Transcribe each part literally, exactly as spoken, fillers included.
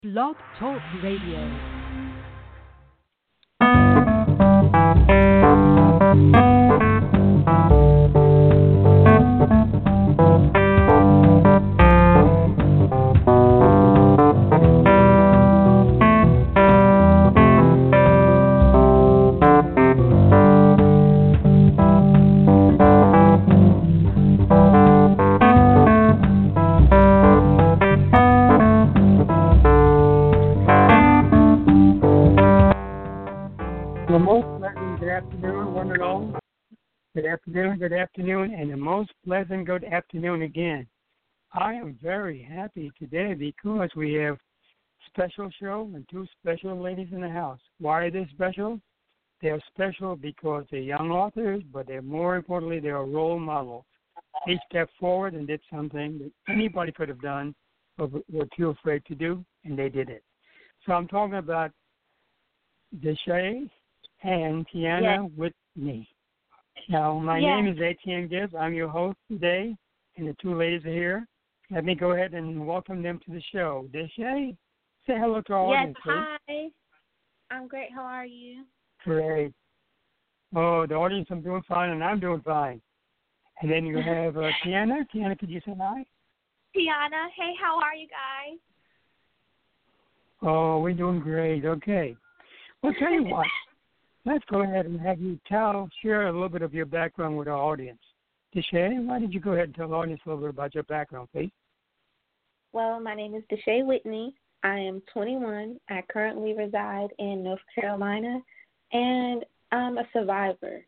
Blog Talk Radio. Good afternoon, good afternoon, and a most pleasant good afternoon again. I am very happy today because we have a special show and two special ladies in the house. Why are they special? They're special because they're young authors, but they're more importantly, they're role models. They stepped forward and did something that anybody could have done, but were too afraid to do, and they did it. So I'm talking about Deshae and Tiana Yes. Whitney. Now, my Yes. name is Etienne Gibbs. I'm your host today, and the two ladies are here. Let me go ahead and welcome them to the show. Deshae, say hello to our Yes, audience, please. hi. I'm great. How are you? Great. Oh, the audience, I'm doing fine, and I'm doing fine. And then you have uh, Tiana. Tiana, could you say hi? Tiana, hey, how are you guys? Oh, we're doing great. Okay. Well, tell you what. Let's go ahead and have you tell, share a little bit of your background with our audience. Deshae, why don't you go ahead and tell the audience a little bit about your background, please? Well, my name is Deshae Whitney. I am twenty-one. I currently reside in North Carolina, and I'm a survivor.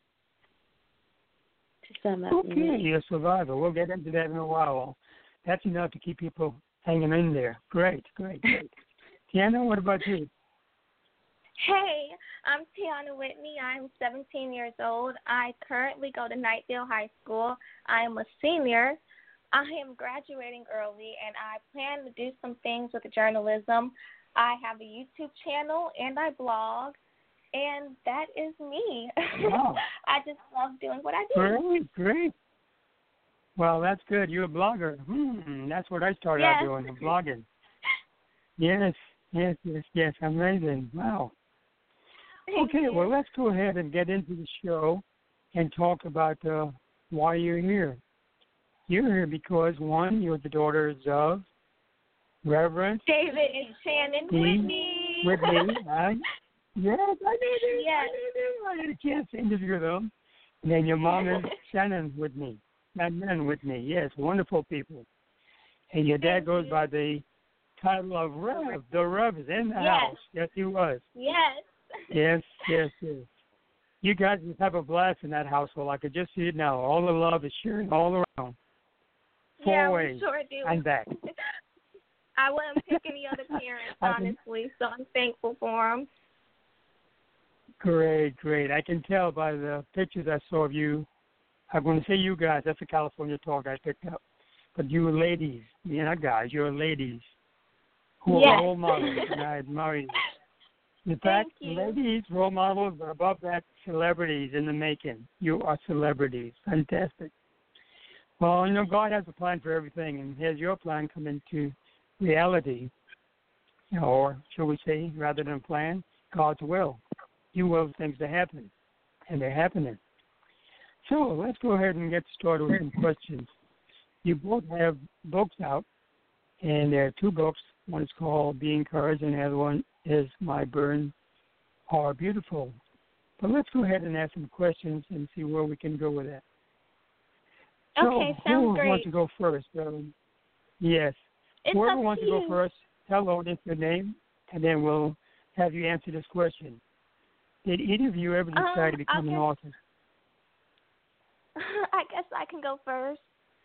To sum up, Okay, me. you're a survivor. We'll get into that in a while. That's enough to keep people hanging in there. Great, great, great. Tiana, what about you? Hey, I'm Tiana Whitney. I'm seventeen years old. I currently go to Knightdale High School. I am a senior. I am graduating early, and I plan to do some things with journalism. I have a YouTube channel, and I blog, and that is me. Wow. I just love doing what I do. Great, great. Well, that's good. You're a blogger. Hmm, that's what I started Yes. out doing, blogging. Yes, yes, yes, yes. Amazing. Wow. Thank Okay, you. well, let's go ahead and get into the show and talk about uh, why you're here. You're here because, one, you're the daughters of Reverend David and Shannon Dean Whitney. Whitney. Right? Yes, I did it. Yes. I did it. I had a chance to interview them. And then your mom is Shannon Whitney. Shannon Whitney, yes, wonderful people. And your dad Thank goes you. by the title of Rev. The Rev is in the Yes. house. Yes, he was. Yes. Yes, yes, yes. You guys just have a blast in that household. I could just see it now. All the love is sharing all around. Four Yeah, ways. we sure do. I'm back. I wouldn't pick any other parents, I can- honestly, so I'm thankful for them. Great, great. I can tell by the pictures I saw of you. I'm going to say you guys. That's a California talk I picked up. But you ladies, you're not guys, you're ladies who Yes. are role models, and I admire you. In fact, Thank you. ladies, role models, but above that, celebrities in the making. You are celebrities. Fantastic. Well, you know, God has a plan for everything, and has your plan come into reality, or shall we say, rather than plan, God's will. You will things to happen, and they're happening. So let's go ahead and get started with some questions. You both have books out, and there are two books. One is called Be Encouraged, and the other one is My Burden Are Beautiful. But let's go ahead and ask some questions and see where we can go with that. So, Okay, who sounds wants great. to go first? Um, yes. It's Whoever up wants to to go you. first, tell the audience your name, and then we'll have you answer this question. Did either of you ever Um, decide to become an okay. author? I guess I can go first.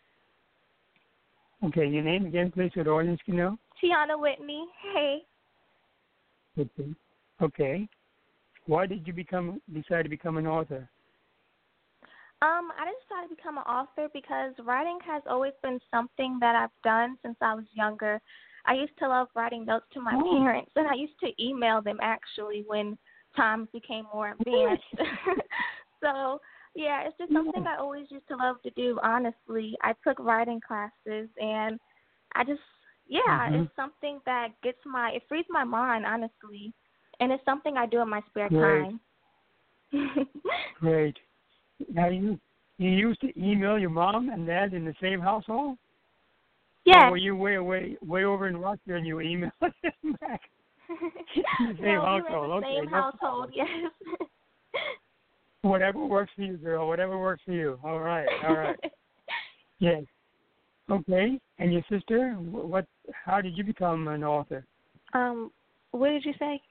Okay, your name again, please, so the audience can know. Tiana Whitney. Hey. Okay. Okay. Why did you become decide to become an author? Um, I decided to become an author because writing has always been something that I've done since I was younger. I used to love writing notes to my Oh. parents, and I used to email them actually when times became more advanced. So, yeah, it's just something I always used to love to do, honestly. I took writing classes, and I just yeah, Mm-hmm. it's something that gets my it frees my mind, honestly, and it's something I do in my spare Great. time. Great. Now you you used to email your mom and dad in the same household? Yes. Or were you way way way over in Russia and you emailed them back? In the same no, household. we were in the Okay, same no household. problem. Yes. Whatever works for you, girl. Whatever works for you. All right. All right. Yes. Okay. And your sister? Wh- What? How did you become an author? um, what did you say?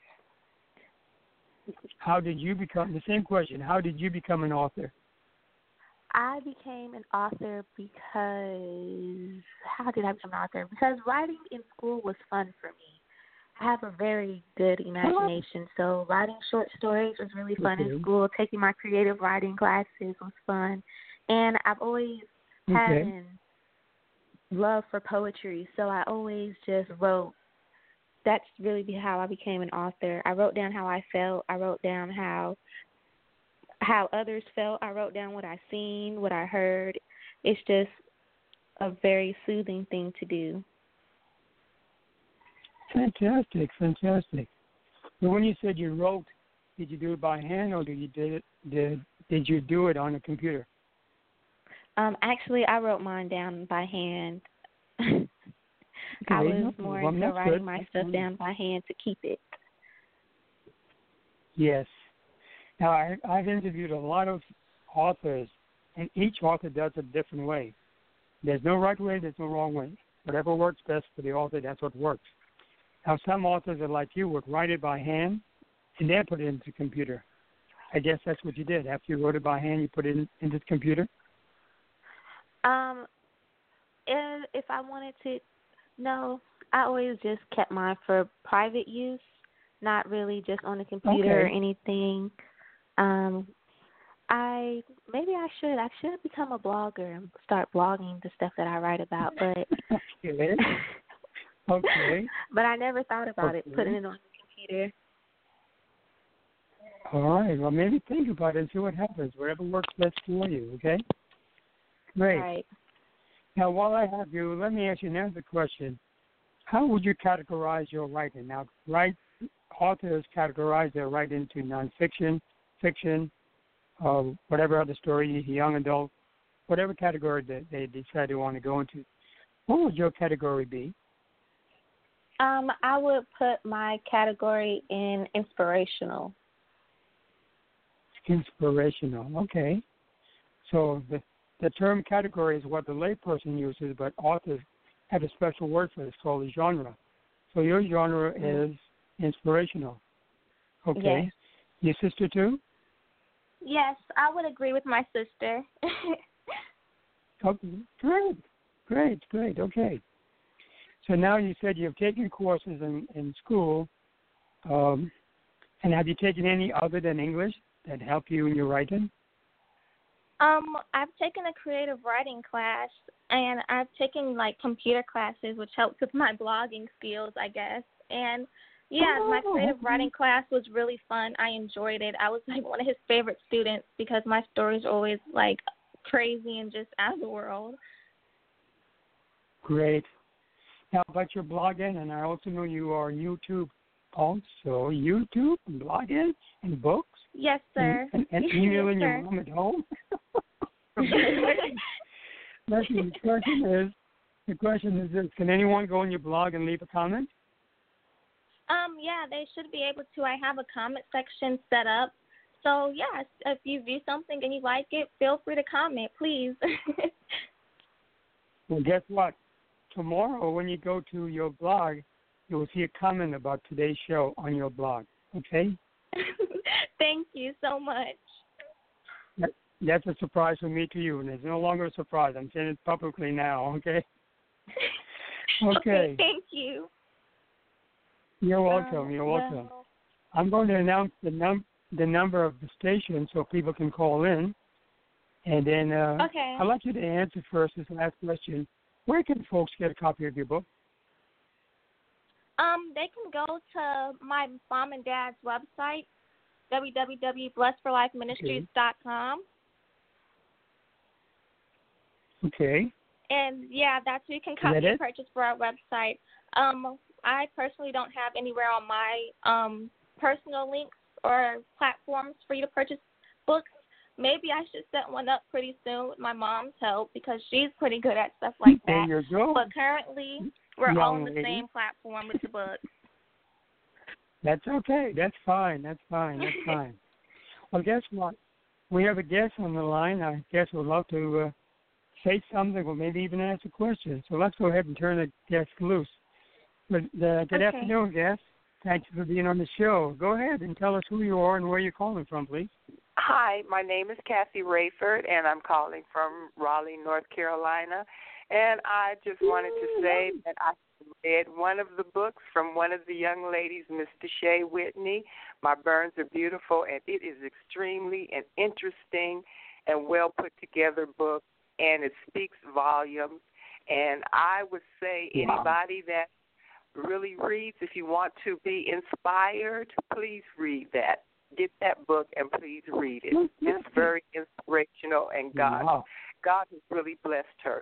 How did you become? The same question. How did you become an author? I became an author because how did I become an author? Because writing in school was fun for me. I have a very good imagination, so writing short stories was really fun Okay. in school. Taking my creative writing classes was fun, and I've always had Okay. an love for poetry, so I always just wrote. That's really be how I became an author. I wrote down how I felt. I wrote down how how others felt. I wrote down what I seen, what I heard. It's just a very soothing thing to do. Fantastic. Fantastic. So when you said you wrote, did you do it by hand or did you did it did did you do it on a computer? Um, actually, I wrote mine down by hand. I Okay, was no more problem. into That's writing good. my That's stuff fine. down by hand to keep it. Yes. Now I I've interviewed a lot of authors, and each author does it a different way. There's no right way. There's no wrong way. Whatever works best for the author, that's what works. Now, some authors are like you, would write it by hand and then put it into the computer. I guess that's what you did. After you wrote it by hand, you put it in, into the computer? Um, if, if I wanted to, no, I always just kept mine for private use, not really just on the computer or Okay. anything. Um, I maybe I should I should become a blogger and start blogging the stuff that I write about, but Okay. Okay. but I never thought about Okay. it, putting it on the computer. All right. Well, maybe think about it and see what happens. Whatever works best for you, okay? Great. Right. Now, while I have you, let me ask you another question. How would you categorize your writing? Now, right, authors categorize their writing into nonfiction, fiction, uh, whatever other story, young adult, whatever category that they decide they want to go into. What would your category be? Um, I would put my category in inspirational. Inspirational. Okay. So the the term category is what the layperson uses, but authors have a special word for it. It's called a genre. So your genre Mm. is inspirational. Okay. Yes. Your sister too? Yes, I would agree with my sister. Okay. Great. Great. Great. Okay. So now you said you've taken courses in, in school, um, and have you taken any other than English that help you in your writing? um, I've taken a creative writing class, and I've taken like computer classes, which helps with my blogging skills, I guess. And yeah, my Oh, creative okay. writing class was really fun. I enjoyed it. I was like one of his favorite students because my stories are always like crazy and just out of the world. Great. Now about your blogging, and I also know you are YouTube also. YouTube, and blogging, and books, Yes, sir. and, and, and emailing yes, your sir. mom at home. Listen, the question is, the question is this: can anyone go on your blog and leave a comment? Um, yeah, they should be able to. I have a comment section set up. So, yes, if you view something and you like it, feel free to comment, please. Well, guess what? Tomorrow, when you go to your blog, you will see a comment about today's show on your blog. Okay? Thank you so much. That, that's a surprise from me to you, and it's no longer a surprise. I'm saying it publicly now. Okay? Okay. Okay, thank you. You're welcome. Um, You're welcome. well, I'm going to announce the num the number of the station so people can call in, and then uh, okay. I'd like you to answer first this last question. Where can folks get a copy of your book? Um, they can go to my mom and dad's website, w w w dot blessed for life ministries dot com. Okay. And yeah, that's where you can copy and purchase for our website. Um, I personally don't have anywhere on my um, personal links or platforms for you to purchase books. Maybe I should set one up pretty soon with my mom's help because she's pretty good at stuff like that. There you go. But currently, we're Young all on the lady. same platform with the books. That's okay. That's fine. That's fine. That's fine. Well, guess what? We have a guest on the line. I guess we'd love to uh, say something or maybe even ask a question. So let's go ahead and turn the guest loose. But, uh, good Okay. afternoon, guest. Thank you for being on the show. Go ahead and tell us who you are and where you're calling from, please. Hi, my name is Kathy Rayford, and I'm calling from Raleigh, North Carolina. And I just wanted to say that I read one of the books from one of the young ladies, Miss Deshae Whitney. My Burns Are Beautiful, and it is extremely an interesting and well put together book, and it speaks volumes. And I would say anybody that really reads, if you want to be inspired, please read that. Get that book and please read it. It's very inspirational, and God, Wow. God has really blessed her.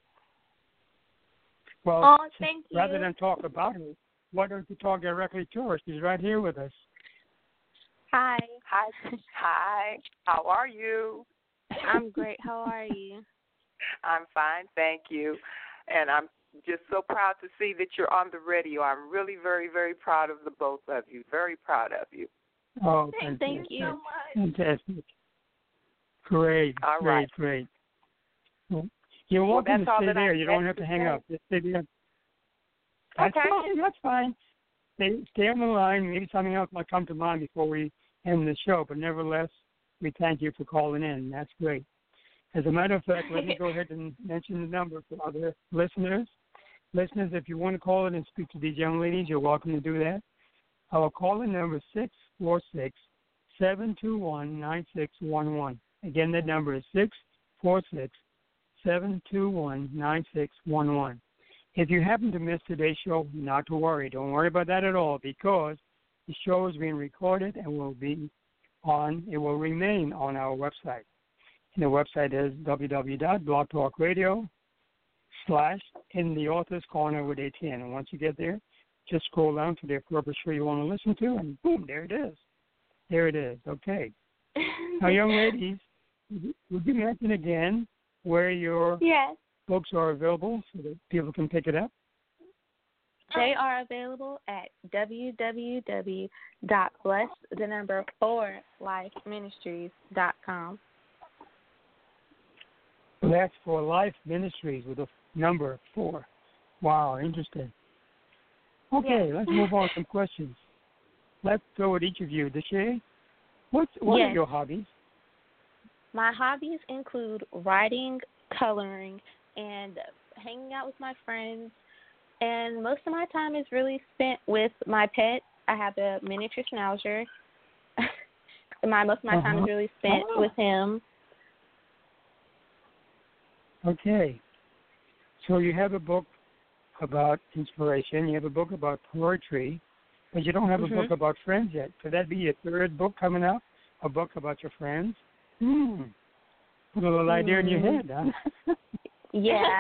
Well, Oh, thank you. rather than talk about her, why don't you talk directly to her? She's right here with us. Hi. Hi, hi. How are you? I'm great. How are you? I'm fine, thank you. And I'm just so proud to see that you're on the radio. I'm really very, very proud of the both of you. Very proud of you. Oh, Thank, fantastic. thank you. Fantastic. Great, All great, right. great. Well, you're Well, welcome that's to all stay that I there. You don't had have to to hang say. up. Just stay there. That's Okay. fine. That's fine. Stay, stay on the line. Maybe something else might come to mind before we end the show. But nevertheless, we thank you for calling in. That's great. As a matter of fact, let me go ahead and mention the number for other listeners. Listeners, if you want to call in and speak to these young ladies, you're welcome to do that. Our call-in number is six four six, seven two one, nine six one one. Again, that number is six four six, seven two one, nine six one one. If you happen to miss today's show, not to worry. Don't worry about that at all because the show is being recorded and will be on, it will remain on our website. And the website is www.blogtalkradio slash in the author's corner with A T N. And once you get there, just scroll down to the appropriate show you want to listen to, and boom, there it is. There it is. Okay. Now, young ladies, would you mention again where your Yes. books are available so that people can pick it up? They are available at www dot bless the number four life ministries dot com. Bless for Life Ministries with a number four. Wow, interesting. Okay, Yes. let's move on to some questions. Let's go with each of you. Deshae, what's, what Yes. are your hobbies? My hobbies include writing, coloring, and hanging out with my friends. And most of my time is really spent with my pet. I have a miniature schnauzer. my most of my time Uh-huh. is really spent Oh. with him. Okay. So you have a book about inspiration. You have a book about poetry, but you don't have Mhm. a book about friends yet. Could that be your third book coming up? A book about your friends? Hmm. Put a little idea in your head, huh? Yeah.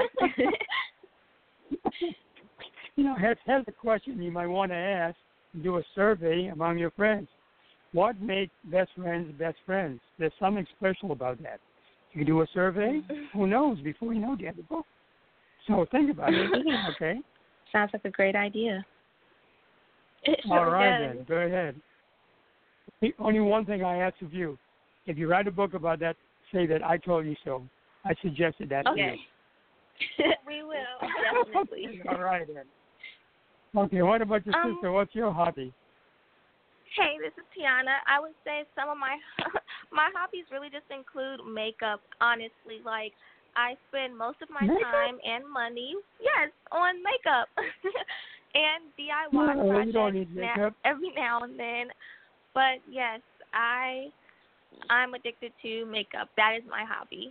You know, here's, here's a question you might want to ask. Do a survey among your friends. What makes best friends best friends? There's something special about that. You do a survey, who knows? Before you know, you have the book. So think about it, okay? Sounds like a great idea. It All sure right, does. then. Go ahead. The only one thing I ask of you, if you write a book about that, say that I told you so. I suggested that Okay. to you. We will, definitely. All right, then. Okay, what about your Um, sister? What's your hobby? Hey, this is Tiana. I would say some of my my hobbies really just include makeup, honestly. Like, I spend most of my Makeup? time and money, yes, on makeup and D I Y No, you projects don't need now- makeup. every now and then. But, yes, I, I'm addicted to makeup. That is my hobby.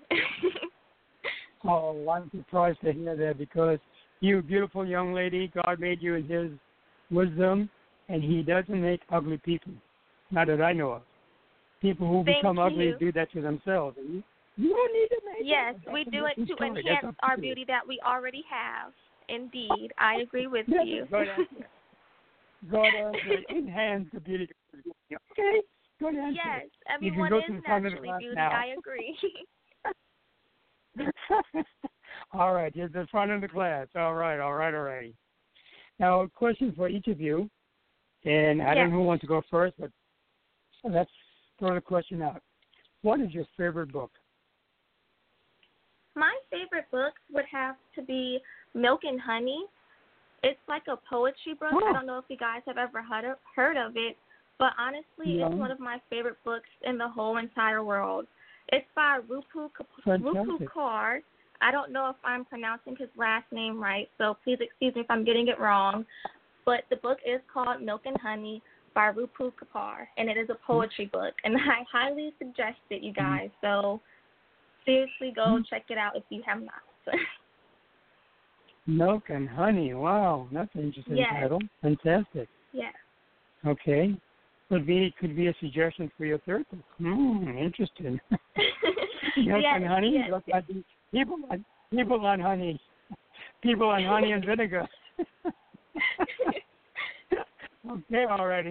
Oh, I'm surprised to hear that because you, beautiful young lady, God made you in His wisdom, and He doesn't make ugly people. Not that I know of. People who Thank become ugly you. do that to themselves. And you, You don't need to make Yes, it. we That's a do it different to story. That's enhance up our to you. beauty that we already have. Indeed, I agree with That's you. a good answer. Good answer. Enhance the beauty. Okay, good answer. Yes, You can everyone go is to the front of the naturally class beauty. now. I agree. All right, here's the front of the class. All right, all right, all right. Now, a question for each of you, and I Yes. don't know who wants to go first, but let's throw the question out. What is your favorite book? My favorite book would have to be Milk and Honey. It's like a poetry book. Oh. I don't know if you guys have ever heard of, heard of it, but honestly, No. it's one of my favorite books in the whole entire world. It's by Rupu, Fantastic. Rupu Kaur. I don't know if I'm pronouncing his last name right, so please excuse me if I'm getting it wrong. But the book is called Milk and Honey by Rupu Kaur, and it is a poetry book, and I highly suggest it, you guys. So seriously, go Mm-hmm. check it out if you have not. Milk and Honey. Wow, that's an interesting Yes. title. Fantastic. Yes. Okay. Could be could be a suggestion for your third book. Hmm, interesting. Milk yes, and honey. yes. Look like the people on people on honey. People on honey and vinegar. Okay, already.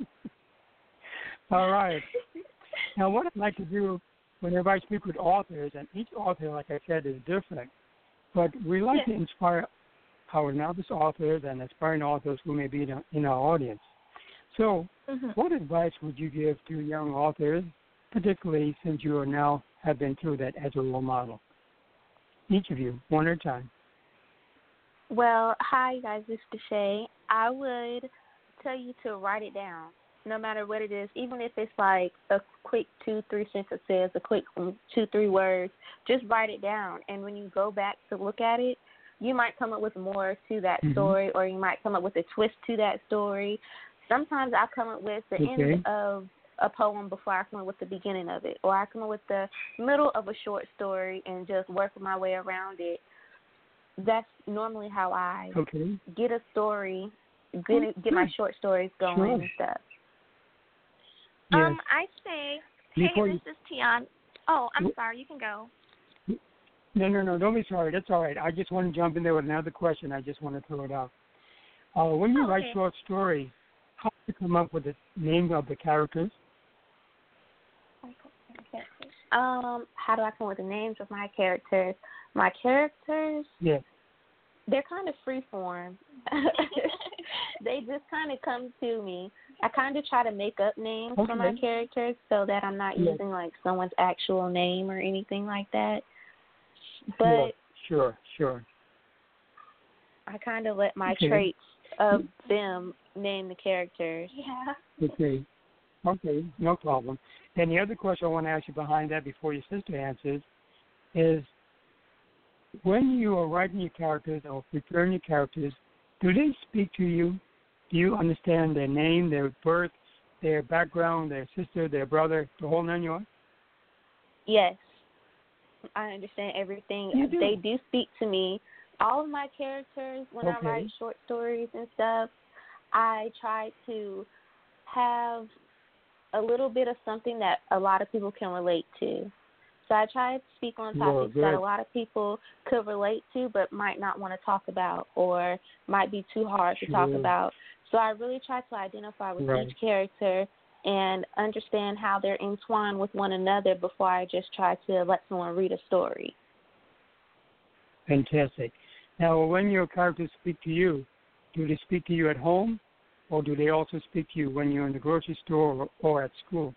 All right. Now, what I'd like to do whenever I speak with authors, and each author, like I said, is different, but we like Yes. to inspire our novice authors and aspiring authors who may be in our, in our audience. So, Mhm. what advice would you give to young authors, particularly since you are now have been through that as a role model? Each of you, one at a time. Well, hi guys, this is Deshay. I would tell you to write it down, no matter what it is, even if it's like a quick two, three sentences, a quick two, three words, just write it down. And when you go back to look at it, you might come up with more to that Mhm. story, or you might come up with a twist to that story. Sometimes I come up with the Okay. end of a poem before I come up with the beginning of it, or I come up with the middle of a short story and just work my way around it. That's normally how I Okay. get a story, get it, get my short stories going Sure. and stuff. Yes. Um, I say, hey, Before this you- is Tian. Oh, I'm Wh- sorry. You can go. No, no, no. Don't be sorry. That's all right. I just want to jump in there with another question. I just want to throw it out. Uh, when you Oh, write okay. short stories, how do you come up with the name of the characters? Um, how do I come up with the names of my characters? My characters, Yes. they're kind of free form. They just kind of come to me. I kind of try to make up names for my Okay. characters so that I'm not Yes. using like someone's actual name or anything like that. Sure. But Sure. Sure. I kind of let my Okay. traits of them name the characters. Yeah. Okay. Okay. No problem. And the other question I want to ask you behind that before your sister answers is, when you are writing your characters or preparing your characters, do they speak to you? Do you understand their name, their birth, their background, their sister, their brother, the whole nine yards? Yes, I understand everything. You do? They do speak to me. All of my characters, when Okay. I write short stories and stuff, I try to have a little bit of something that a lot of people can relate to. So I try to speak on Well, topics that good. a lot of people could relate to but might not want to talk about or might be too hard to talk Sure. about. So I really try to identify with Right. each character and understand how they're entwined with one another before I just try to let someone read a story. Fantastic. Now, when your characters speak to you, do they speak to you at home, or do they also speak to you when you're in the grocery store or, or at school?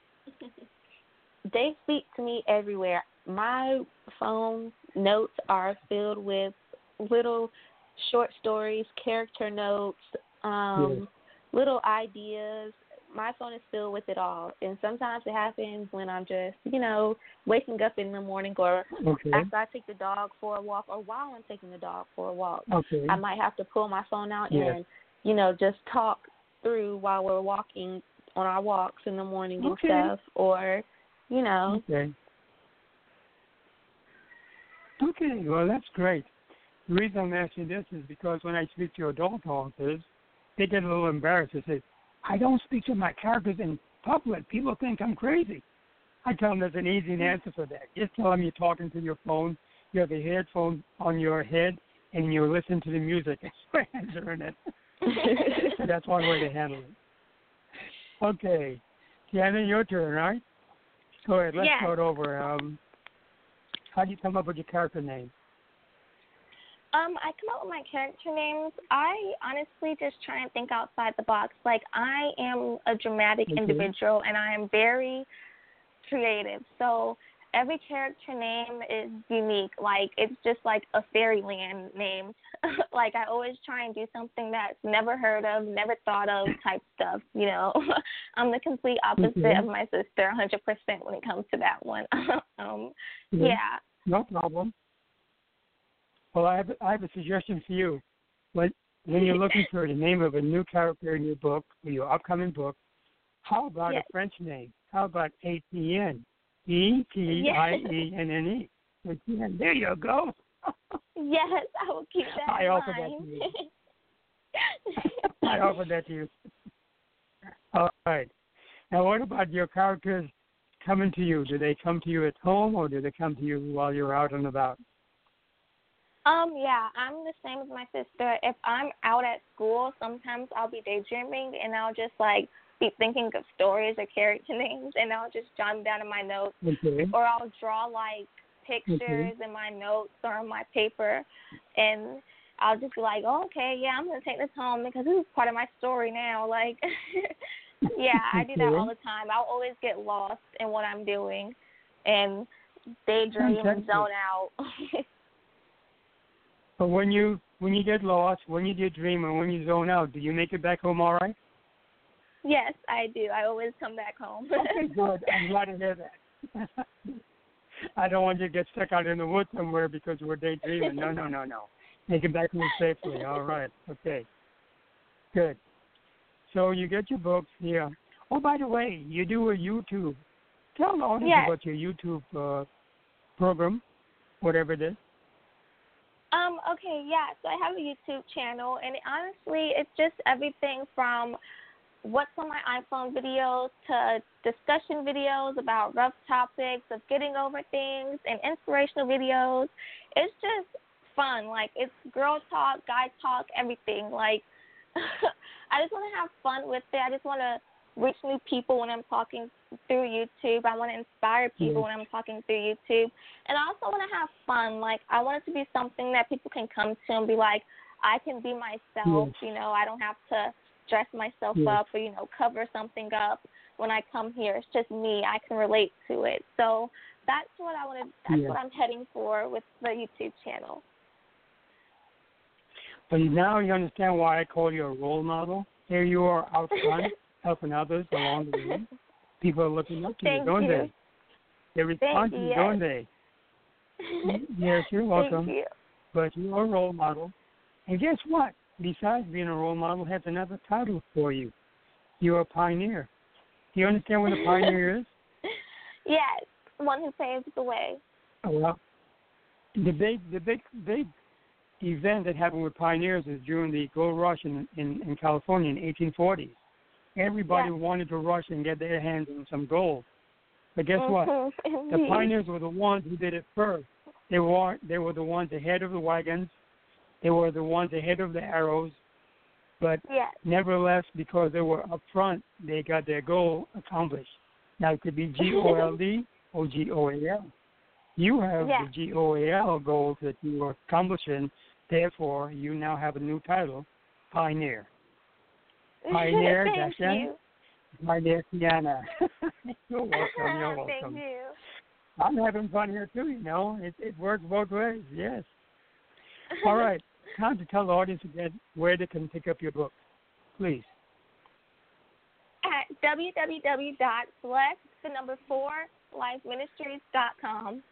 They speak to me everywhere. My phone notes are filled with little short stories, character notes, um, Yes. little ideas. My phone is filled with it all. And sometimes it happens when I'm just, you know, waking up in the morning or Okay. after I take the dog for a walk or while I'm taking the dog for a walk. Okay. I might have to pull my phone out Yes. and, you know, just talk through while we're walking on our walks in the morning and Okay. stuff, or, you know. Okay. Okay, well, that's great. The reason I'm asking this is because when I speak to adult authors, they get a little embarrassed. They say, I don't speak to my characters in public. People think I'm crazy. I tell them there's an easy answer for that. Just tell them you're talking to your phone, you have a headphone on your head, and you listen to the music as you're answering it. So that's one way to handle it. Okay. Tiana, your turn, right? Go ahead. Let's yes. start over. Um, how do you come up with your character name? Um, I come up with my character names. I honestly just try and think outside the box. Like, I am a dramatic okay. individual, and I am very creative. So every character name is unique. Like, it's just like a fairyland name. Like, I always try and do something that's never heard of, never thought of type stuff, you know. I'm the complete opposite okay. of my sister, one hundred percent when it comes to that one. um, yeah. yeah. No problem. Well, I have, I have a suggestion for you. When, when you're looking for the name of a new character in your book, or your upcoming book, how about yes. a French name? How about A T N? E T I E N N E. There you go. Yes, I will keep that I in offer mind. that to you. I offer that to you. All right. Now, what about your characters coming to you? Do they come to you at home, or do they come to you while you're out and about? Um, yeah, I'm the same as my sister. If I'm out at school, sometimes I'll be daydreaming, and I'll just, like, be thinking of stories or character names, and I'll just jot them down in my notes. Okay. Or I'll draw, like, pictures okay. in my notes or on my paper, and I'll just be like, oh, okay, yeah, I'm going to take this home because this is part of my story now. Like, yeah, I do that all the time. I'll always get lost in what I'm doing and daydream and zone out. But when you when you get lost, when you daydream, and when you zone out, do you make it back home all right? Yes, I do. I always come back home. Okay, good. I'm glad to hear that. I don't want you to get stuck out in the woods somewhere because we're daydreaming. No, no, no, no. Make it back home safely. All right. Okay. Good. So you get your books here. Oh, by the way, you do a YouTube. Tell the audience yes. about your YouTube uh, program, whatever it is. Um, okay, yeah, so I have a YouTube channel, and honestly, it's just everything from what's on my iPhone videos to discussion videos about rough topics of getting over things and inspirational videos. It's just fun. Like, it's girl talk, guy talk, everything. Like, I just want to have fun with it. I just want to reach new people when I'm talking through YouTube. I want to inspire people yes. when I'm talking through YouTube. And I also want to have fun. Like, I want it to be something that people can come to and be like, I can be myself. Yes. You know, I don't have to dress myself yes. up or, you know, cover something up when I come here. It's just me. I can relate to it. So that's what I want to, that's yes. what I'm heading for with the YouTube channel. But now you understand why I call you a role model. Here you are out front, helping others along the way. People are looking up to Thank you, don't you. they? They respond Thank to you, you, yes. don't they? Yes, you're welcome. Thank you. But you're a role model. And guess what? Besides being a role model, has another title for you. You're a pioneer. Do you understand what a pioneer is? Yes, one who paves the way. Oh, well, the big, the big, big event that happened with pioneers is during the gold rush in in, in California in eighteen forties. Everybody yes. wanted to rush and get their hands on some gold. But guess what? Mm-hmm. The pioneers were the ones who did it first. They were they were the ones ahead of the wagons. They were the ones ahead of the arrows. But yes. nevertheless, because they were up front, they got their goal accomplished. Now, it could be G O L D or G O A L. You have yes. the G O A L goals that you are accomplishing. Therefore, you now have a new title, Pioneer. Pioneer, Thank Dashan. you. Pioneer, Tiana. You're welcome. You're welcome. Thank you. I'm having fun here, too, you know. It, it works both ways, yes. All right. Time to tell the audience again where they can pick up your book, please. At w w w dot select the number four life ministries dot com.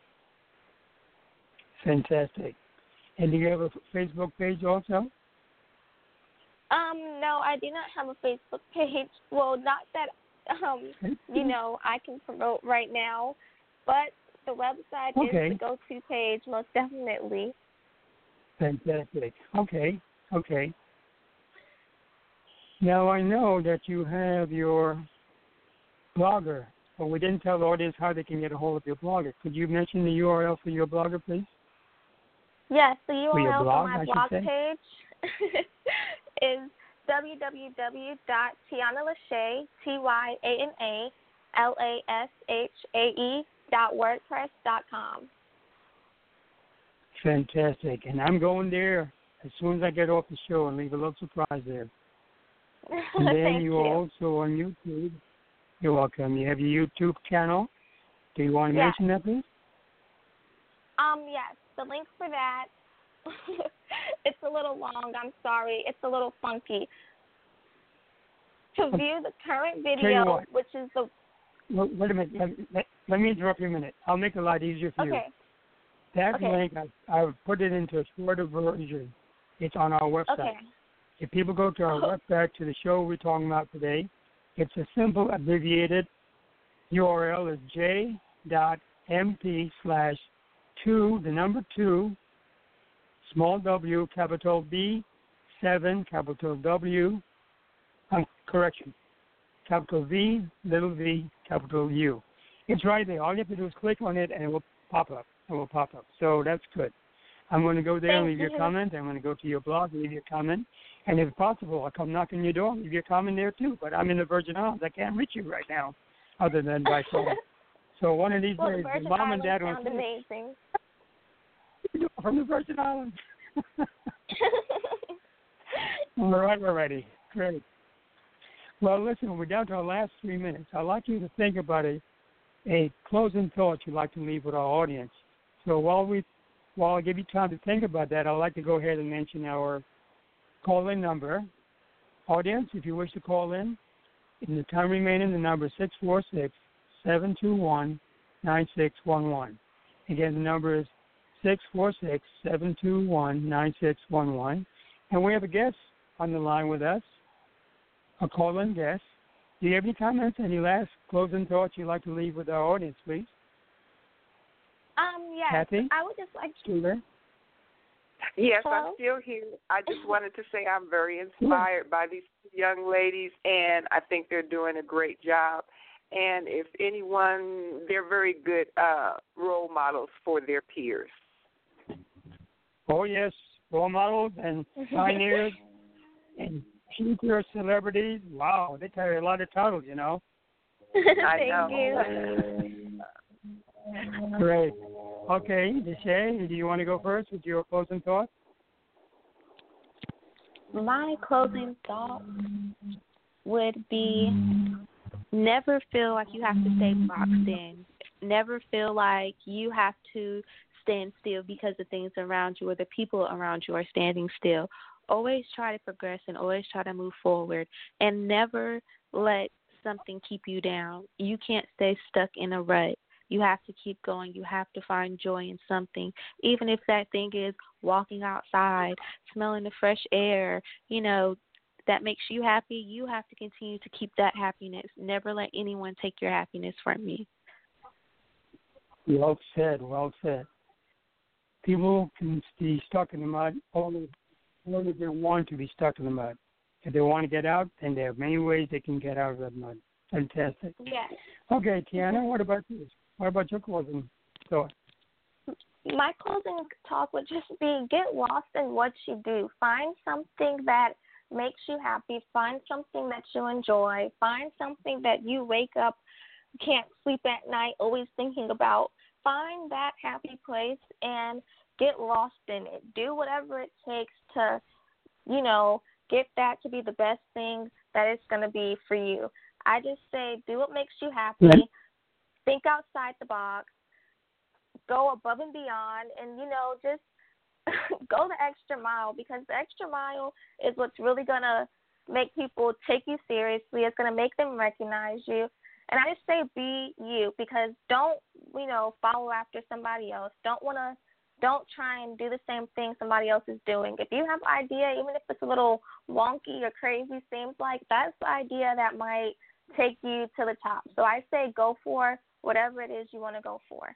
Fantastic. And do you have a Facebook page also? Um, no, I do not have a Facebook page. Well, not that, um, you know, I can promote right now, but the website okay. is the go-to page, most definitely. Fantastic. Okay, okay. Now, I know that you have your blogger but we didn't tell the audience how they can get a hold of your blogger. Could you mention the U R L for your blogger, please? Yes, the U R L for, blog, my blog page is w w w dot tiana lachey, T Y A N A L A S H A E dot wordpress dot com. Fantastic. And I'm going there as soon as I get off the show and leave a little surprise there. And then Thank you you. are also on YouTube. You're welcome. You have your YouTube channel. Do you want to Yes. mention that, please? Um, yes, the link for that, it's a little long. I'm sorry. It's a little funky. To view the current Tell you video, what. which is the... Well, wait a minute. Let, let, let me interrupt you a minute. I'll make it a lot easier for you. Okay. That Okay. link, I, I would put it into a shorter version. It's on our website. Okay. If people go to our Oh. website, to the show we're talking about today, it's a simple abbreviated U R L is j dot m p slash two, the number two, small w, capital B, seven, capital W, um, correction, capital V, little v, capital U. It's right there. All you have to do is click on it, and it will pop up. It will pop up. So that's good. I'm going to go there and Thank leave your you. comment. I'm going to go to your blog and leave your comment. And if possible, I'll come knock on your door and leave your comment there too. But I'm in the Virgin Islands. I can't reach you right now other than by phone. So one of these Well, days, the your Virgin mom Islands and dad will sound say, amazing. from the Virgin Islands. All right, we're ready. Great. Well, listen, we're down to our last three minutes. I'd like you to think about a, a closing thought you'd like to leave with our audience. So while we, while I give you time to think about that, I'd like to go ahead and mention our call-in number. Audience, if you wish to call in, in the time remaining, the number is six four six, seven two one, nine six one one. Again, the number is six four six, seven two one, nine six one one. And we have a guest on the line with us, a call-in guest. Do you have any comments, any last closing thoughts you'd like to leave with our audience, please? Um, yes. Kathy? I would just like to... Still there? Yes, Hello? I'm still here. I just wanted to say I'm very inspired by these young ladies, and I think they're doing a great job. And if anyone, they're very good uh, role models for their peers. Oh, yes, role models and pioneers and future celebrities. Wow, they carry a lot of titles, you know. I Thank know. you. Great. Okay, Deshay, do you want to go first with your closing thoughts? My closing thought would be never feel like you have to stay boxed in. Never feel like you have to stand still because the things around you or the people around you are standing still. Always try to progress and always try to move forward, and never let something keep you down. You can't stay stuck in a rut. You have to keep going. You have to find joy in something, even if that thing is walking outside, smelling the fresh air, you know, that makes you happy. You have to continue to keep that happiness. Never let anyone take your happiness from you. Well said, well said. People can be stuck in the mud only, only if they want to be stuck in the mud. If they want to get out, then there are many ways they can get out of that mud. Fantastic. Yes. Okay, Tiana, what about you? What about your closing thought? My closing talk would just be get lost in what you do. Find something that makes you happy. Find something that you enjoy. Find something that you wake up, can't sleep at night, always thinking about. Find that happy place and get lost in it. Do whatever it takes to, you know, get that to be the best thing that it's going to be for you. I just say do what makes you happy. Yeah. Think outside the box. Go above and beyond, and, you know, just go the extra mile, because the extra mile is what's really going to make people take you seriously. It's going to make them recognize you. And I just say be you, because don't, you know, follow after somebody else. Don't want to, don't try and do the same thing somebody else is doing. If you have an idea, even if it's a little wonky or crazy, seems like that's the idea that might take you to the top. So I say go for whatever it is you want to go for.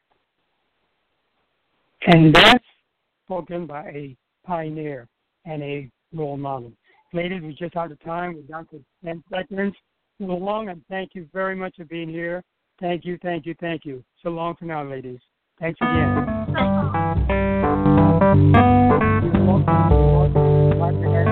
And that's spoken by a pioneer and a role model. Ladies, we're just out of time. We're down to ten seconds. A little long, and thank you very much for being here. Thank you, thank you, thank you. So long for now, ladies. Thanks again. So long. You're welcome. You're welcome. Glad to have